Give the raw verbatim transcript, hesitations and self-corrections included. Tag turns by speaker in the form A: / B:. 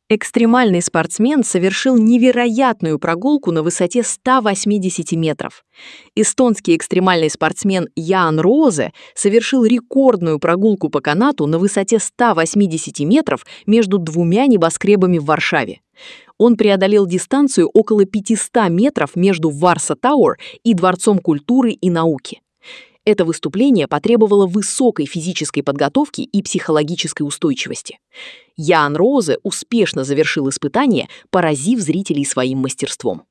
A: Экстремальный спортсмен совершил невероятную прогулку на высоте ста восьмидесяти метров. Эстонский экстремальный спортсмен Яан Роосе совершил рекордную прогулку по канату на высоте ста восьмидесяти метров между двумя небоскребами в Варшаве. Он преодолел дистанцию около пятисот метров между Варса Тауэр и Дворцом культуры и науки. Это выступление потребовало высокой физической подготовки и психологической устойчивости. Яан Роосе успешно завершил испытание, поразив зрителей своим мастерством.